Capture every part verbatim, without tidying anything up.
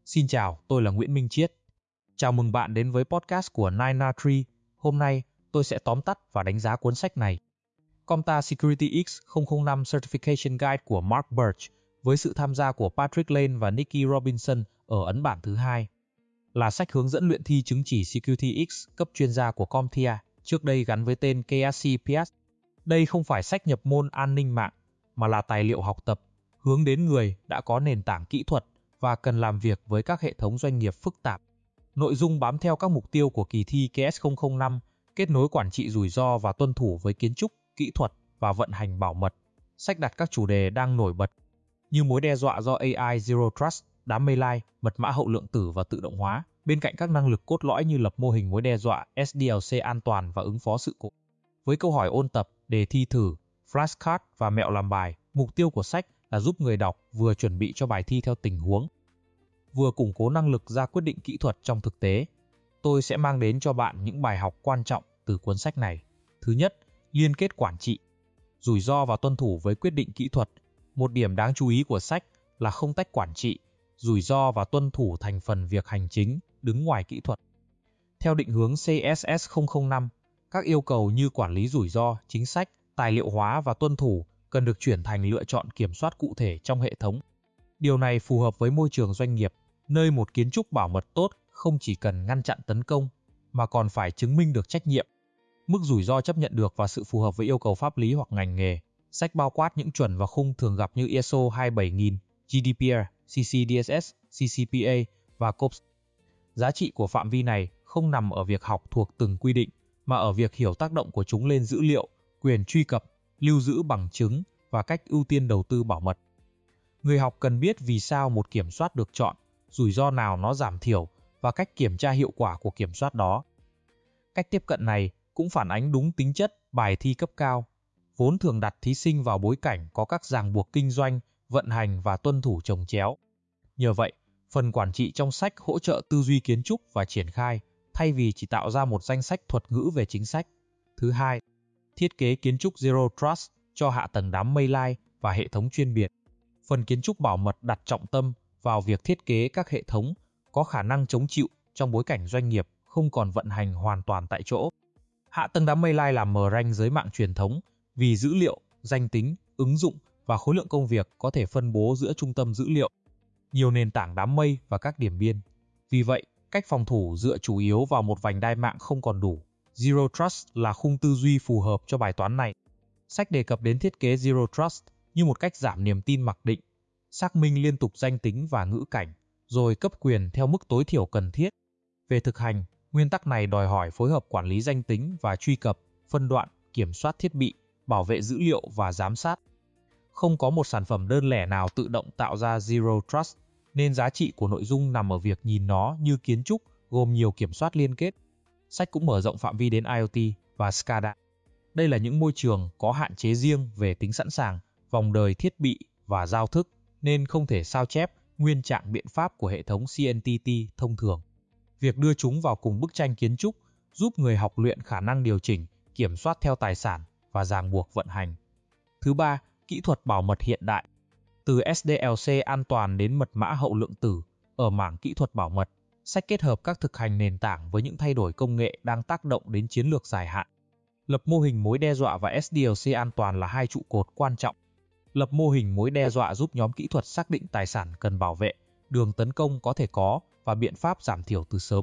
Xin chào, tôi là Nguyễn Minh Chiết. Chào mừng bạn đến với podcast của nine R three. Hôm nay, tôi sẽ tóm tắt và đánh giá cuốn sách này. Comta Security X không không năm Certification Guide của Mark Birch với sự tham gia của Patrick Lane và Nicky Robinson ở ấn bản thứ hai. Là sách hướng dẫn luyện thi chứng chỉ Security X cấp chuyên gia của CompTIA, trước đây gắn với tên K S C P S. Đây không phải sách nhập môn an ninh mạng, mà là tài liệu học tập, hướng đến người đã có nền tảng kỹ thuật và cần làm việc với các hệ thống doanh nghiệp phức tạp. Nội dung bám theo các mục tiêu của kỳ thi K S không không năm, kết nối quản trị rủi ro và tuân thủ với kiến trúc, kỹ thuật và vận hành bảo mật. Sách đặt các chủ đề đang nổi bật như mối đe dọa do A I Zero Trust, đám mây lai, mật mã hậu lượng tử và tự động hóa, bên cạnh các năng lực cốt lõi như lập mô hình mối đe dọa, S D L C an toàn và ứng phó sự cố. Với câu hỏi ôn tập, đề thi thử, flashcard và mẹo làm bài, mục tiêu của sách là giúp người đọc vừa chuẩn bị cho bài thi theo tình huống, vừa củng cố năng lực ra quyết định kỹ thuật trong thực tế. Tôi sẽ mang đến cho bạn những bài học quan trọng từ cuốn sách này. Thứ nhất, liên kết quản trị, rủi ro và tuân thủ với quyết định kỹ thuật. Một điểm đáng chú ý của sách là không tách quản trị, rủi ro và tuân thủ thành phần việc hành chính, đứng ngoài kỹ thuật. Theo định hướng C S S không không năm, các yêu cầu như quản lý rủi ro, chính sách, tài liệu hóa và tuân thủ cần được chuyển thành lựa chọn kiểm soát cụ thể trong hệ thống. Điều này phù hợp với môi trường doanh nghiệp, nơi một kiến trúc bảo mật tốt không chỉ cần ngăn chặn tấn công, mà còn phải chứng minh được trách nhiệm, mức rủi ro chấp nhận được và sự phù hợp với yêu cầu pháp lý hoặc ngành nghề. Sách bao quát những chuẩn và khung thường gặp như I S O hai mươi bảy nghìn, G D P R, C C D S S, C C P A và C O P S. Giá trị của phạm vi này không nằm ở việc học thuộc từng quy định, mà ở việc hiểu tác động của chúng lên dữ liệu, quyền truy cập, lưu giữ bằng chứng và cách ưu tiên đầu tư bảo mật. Người học cần biết vì sao một kiểm soát được chọn, rủi ro nào nó giảm thiểu và cách kiểm tra hiệu quả của kiểm soát đó. Cách tiếp cận này cũng phản ánh đúng tính chất bài thi cấp cao, vốn thường đặt thí sinh vào bối cảnh có các ràng buộc kinh doanh, vận hành và tuân thủ chồng chéo. Nhờ vậy, phần quản trị trong sách hỗ trợ tư duy kiến trúc và triển khai, thay vì chỉ tạo ra một danh sách thuật ngữ về chính sách. Thứ hai, thiết kế kiến trúc Zero Trust cho hạ tầng đám mây lai và hệ thống chuyên biệt. Phần kiến trúc bảo mật đặt trọng tâm vào việc thiết kế các hệ thống có khả năng chống chịu trong bối cảnh doanh nghiệp không còn vận hành hoàn toàn tại chỗ. Hạ tầng đám mây lai làm mờ ranh giới mạng truyền thống vì dữ liệu, danh tính, ứng dụng và khối lượng công việc có thể phân bố giữa trung tâm dữ liệu, nhiều nền tảng đám mây và các điểm biên. Vì vậy, cách phòng thủ dựa chủ yếu vào một vành đai mạng không còn đủ. Zero Trust là khung tư duy phù hợp cho bài toán này. Sách đề cập đến thiết kế Zero Trust như một cách giảm niềm tin mặc định, xác minh liên tục danh tính và ngữ cảnh, rồi cấp quyền theo mức tối thiểu cần thiết. Về thực hành, nguyên tắc này đòi hỏi phối hợp quản lý danh tính và truy cập, phân đoạn, kiểm soát thiết bị, bảo vệ dữ liệu và giám sát. Không có một sản phẩm đơn lẻ nào tự động tạo ra Zero Trust, nên giá trị của nội dung nằm ở việc nhìn nó như kiến trúc gồm nhiều kiểm soát liên kết. Sách cũng mở rộng phạm vi đến I O T và S C A D A. Đây là những môi trường có hạn chế riêng về tính sẵn sàng, vòng đời thiết bị và giao thức, nên không thể sao chép nguyên trạng biện pháp của hệ thống C N T T thông thường. Việc đưa chúng vào cùng bức tranh kiến trúc giúp người học luyện khả năng điều chỉnh, kiểm soát theo tài sản và ràng buộc vận hành. Thứ ba, kỹ thuật bảo mật hiện đại. Từ S D L C an toàn đến mật mã hậu lượng tử, ở mảng kỹ thuật bảo mật, sách kết hợp các thực hành nền tảng với những thay đổi công nghệ đang tác động đến chiến lược dài hạn. Lập mô hình mối đe dọa và S D L C an toàn là hai trụ cột quan trọng. Lập mô hình mối đe dọa giúp nhóm kỹ thuật xác định tài sản cần bảo vệ, đường tấn công có thể có và biện pháp giảm thiểu từ sớm.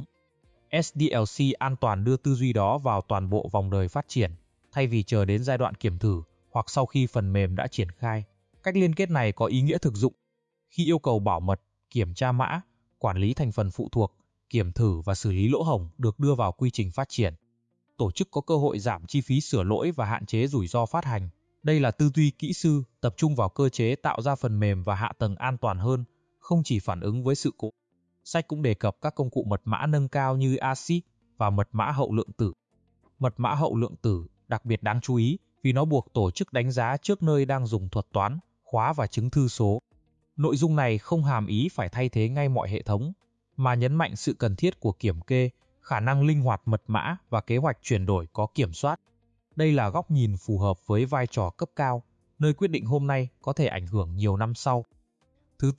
S D L C an toàn đưa tư duy đó vào toàn bộ vòng đời phát triển, thay vì chờ đến giai đoạn kiểm thử hoặc sau khi phần mềm đã triển khai. Cách liên kết này có ý nghĩa thực dụng. Khi yêu cầu bảo mật, kiểm tra mã, quản lý thành phần phụ thuộc, kiểm thử và xử lý lỗ hổng được đưa vào quy trình phát triển, tổ chức có cơ hội giảm chi phí sửa lỗi và hạn chế rủi ro phát hành. Đây là tư duy kỹ sư tập trung vào cơ chế tạo ra phần mềm và hạ tầng an toàn hơn, không chỉ phản ứng với sự cố. Sách cũng đề cập các công cụ mật mã nâng cao như A S I C và mật mã hậu lượng tử. Mật mã hậu lượng tử đặc biệt đáng chú ý vì nó buộc tổ chức đánh giá trước nơi đang dùng thuật toán, khóa và chứng thư số. Nội dung này không hàm ý phải thay thế ngay mọi hệ thống, mà nhấn mạnh sự cần thiết của kiểm kê, khả năng linh hoạt mật mã và kế hoạch chuyển đổi có kiểm soát. Đây là góc nhìn phù hợp với vai trò cấp cao, nơi quyết định hôm nay có thể ảnh hưởng nhiều năm sau. Thứ tư,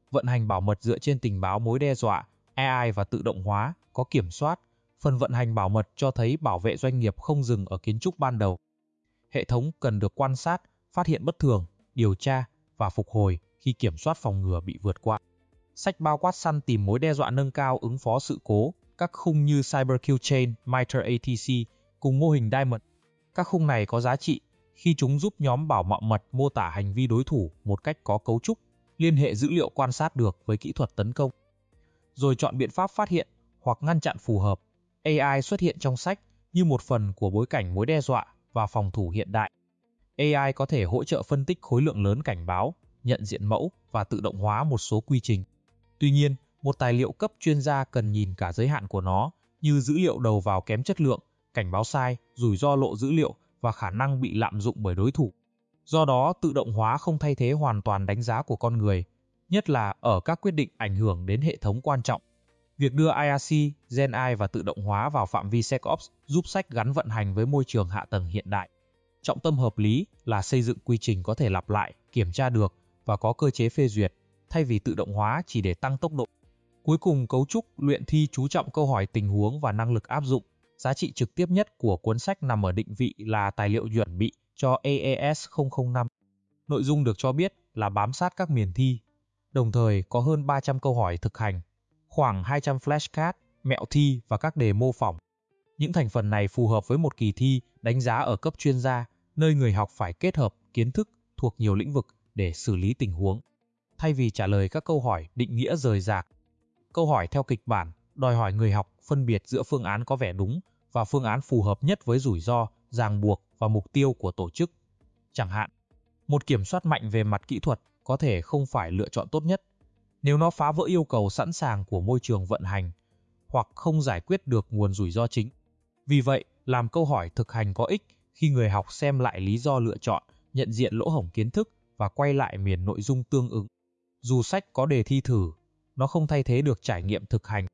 vận hành bảo mật dựa trên tình báo mối đe dọa, a i và tự động hóa, có kiểm soát. Phần vận hành bảo mật cho thấy bảo vệ doanh nghiệp không dừng ở kiến trúc ban đầu. Hệ thống cần được quan sát, phát hiện bất thường, điều tra và phục hồi khi kiểm soát phòng ngừa bị vượt qua. Sách bao quát săn tìm mối đe dọa nâng cao ứng phó sự cố, các khung như Cyber Kill Chain, MITRE a tê xê cùng mô hình Diamond. Các khung này có giá trị khi chúng giúp nhóm bảo mật mật mô tả hành vi đối thủ một cách có cấu trúc, liên hệ dữ liệu quan sát được với kỹ thuật tấn công, rồi chọn biện pháp phát hiện hoặc ngăn chặn phù hợp. a i xuất hiện trong sách như một phần của bối cảnh mối đe dọa và phòng thủ hiện đại. a i có thể hỗ trợ phân tích khối lượng lớn cảnh báo, nhận diện mẫu và tự động hóa một số quy trình. Tuy nhiên, một tài liệu cấp chuyên gia cần nhìn cả giới hạn của nó, như dữ liệu đầu vào kém chất lượng, cảnh báo sai, rủi ro lộ dữ liệu và khả năng bị lạm dụng bởi đối thủ. Do đó, tự động hóa không thay thế hoàn toàn đánh giá của con người, nhất là ở các quyết định ảnh hưởng đến hệ thống quan trọng. Việc đưa i a xê, Gen a i và tự động hóa vào phạm vi SecOps giúp sách gắn vận hành với môi trường hạ tầng hiện đại. Trọng tâm hợp lý là xây dựng quy trình có thể lặp lại, kiểm tra được và có cơ chế phê duyệt, thay vì tự động hóa chỉ để tăng tốc độ. Cuối cùng, cấu trúc luyện thi chú trọng câu hỏi tình huống và năng lực áp dụng. Giá trị trực tiếp nhất của cuốn sách nằm ở định vị là tài liệu chuẩn bị cho a e ét không không năm. Nội dung được cho biết là bám sát các miền thi, đồng thời có hơn ba trăm câu hỏi thực hành, khoảng hai trăm flashcard, mẹo thi và các đề mô phỏng. Những thành phần này phù hợp với một kỳ thi đánh giá ở cấp chuyên gia, nơi người học phải kết hợp kiến thức thuộc nhiều lĩnh vực để xử lý tình huống, thay vì trả lời các câu hỏi định nghĩa rời rạc. Câu hỏi theo kịch bản đòi hỏi người học phân biệt giữa phương án có vẻ đúng và phương án phù hợp nhất với rủi ro, ràng buộc và mục tiêu của tổ chức. Chẳng hạn, một kiểm soát mạnh về mặt kỹ thuật có thể không phải lựa chọn tốt nhất nếu nó phá vỡ yêu cầu sẵn sàng của môi trường vận hành hoặc không giải quyết được nguồn rủi ro chính. Vì vậy, làm câu hỏi thực hành có ích khi người học xem lại lý do lựa chọn, nhận diện lỗ hổng kiến thức và quay lại miền nội dung tương ứng. Dù sách có đề thi thử, nó không thay thế được trải nghiệm thực hành.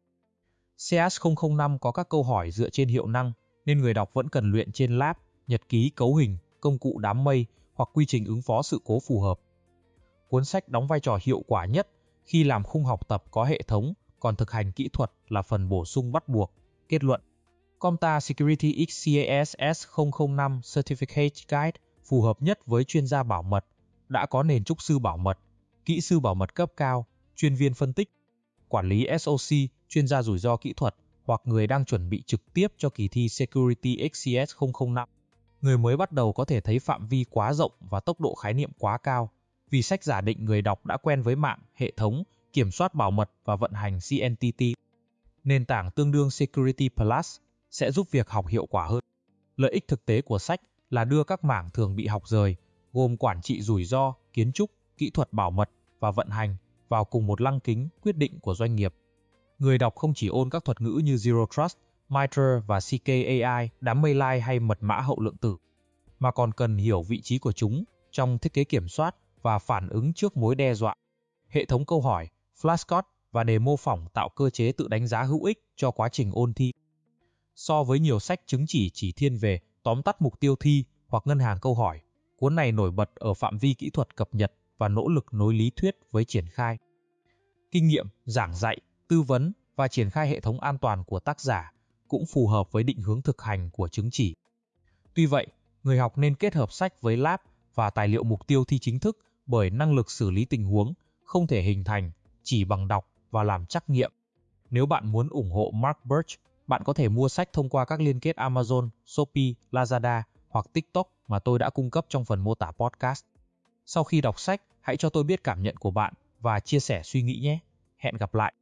xê a ét không không năm có các câu hỏi dựa trên hiệu năng, nên người đọc vẫn cần luyện trên lab, nhật ký cấu hình, công cụ đám mây hoặc quy trình ứng phó sự cố phù hợp. Cuốn sách đóng vai trò hiệu quả nhất khi làm khung học tập có hệ thống, còn thực hành kỹ thuật là phần bổ sung bắt buộc. Kết luận: CompTIA Security X C A S S không không năm Certificate Guide phù hợp nhất với chuyên gia bảo mật, đã có nền trúc sư bảo mật, kỹ sư bảo mật cấp cao, chuyên viên phân tích, quản lý ét o xê, chuyên gia rủi ro kỹ thuật hoặc người đang chuẩn bị trực tiếp cho kỳ thi Security X C S không không năm. Người mới bắt đầu có thể thấy phạm vi quá rộng và tốc độ khái niệm quá cao, vì sách giả định người đọc đã quen với mạng, hệ thống, kiểm soát bảo mật và vận hành C N T T. Nền tảng tương đương Security Plus sẽ giúp việc học hiệu quả hơn. Lợi ích thực tế của sách là đưa các mảng thường bị học rời, gồm quản trị rủi ro, kiến trúc, kỹ thuật bảo mật và vận hành, vào cùng một lăng kính quyết định của doanh nghiệp. Người đọc không chỉ ôn các thuật ngữ như Zero Trust, MITRE và C K A I, đám mây lai hay mật mã hậu lượng tử, mà còn cần hiểu vị trí của chúng trong thiết kế kiểm soát và phản ứng trước mối đe dọa. Hệ thống câu hỏi, flashcard và đề mô phỏng tạo cơ chế tự đánh giá hữu ích cho quá trình ôn thi. So với nhiều sách chứng chỉ chỉ thiên về tóm tắt mục tiêu thi hoặc ngân hàng câu hỏi, cuốn này nổi bật ở phạm vi kỹ thuật cập nhật và nỗ lực nối lý thuyết với triển khai. Kinh nghiệm, giảng dạy, tư vấn và triển khai hệ thống an toàn của tác giả cũng phù hợp với định hướng thực hành của chứng chỉ. Tuy vậy, người học nên kết hợp sách với lab và tài liệu mục tiêu thi chính thức, bởi năng lực xử lý tình huống không thể hình thành chỉ bằng đọc và làm trắc nghiệm. Nếu bạn muốn ủng hộ Mark Birch, bạn có thể mua sách thông qua các liên kết Amazon, Shopee, Lazada hoặc TikTok mà tôi đã cung cấp trong phần mô tả podcast. Sau khi đọc sách, hãy cho tôi biết cảm nhận của bạn và chia sẻ suy nghĩ nhé. Hẹn gặp lại!